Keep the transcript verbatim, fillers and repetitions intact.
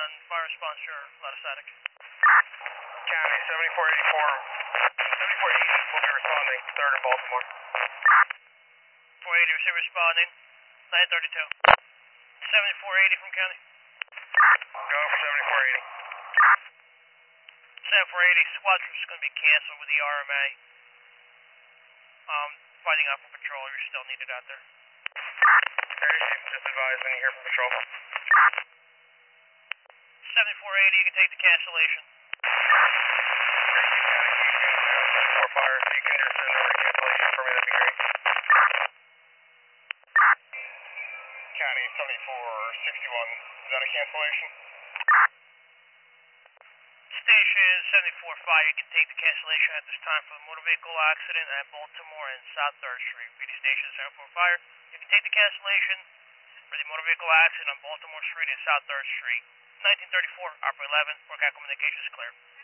on fire response, you're a lot of static. County, seventy-four eighty-four, seventy-four eighty will be responding, third in Baltimore. four eighty, receive responding, nine thirty-two. seventy-four eighty from County. Go for seventy-four eighty. seventy-four eighty, squad troops is going to be canceled with the R M A. Um, fighting out for patrol, you're still needed out there. Very safe, just advise when you hear from patrol. seventy-four eighty, you can take the cancellation. seventy-four fire, if you can just send over a cancellation for me, that'd be great. County, seventy-four sixty-one, is that a cancellation? Station seventy-four five, you can take the cancellation at this time for the motor vehicle accident at Baltimore and South third Street. P D Station seventy-four Fire, you can take the cancellation for the motor vehicle accident on Baltimore Street and South third Street. nineteen thirty-four, Opera eleven, workout communications clear.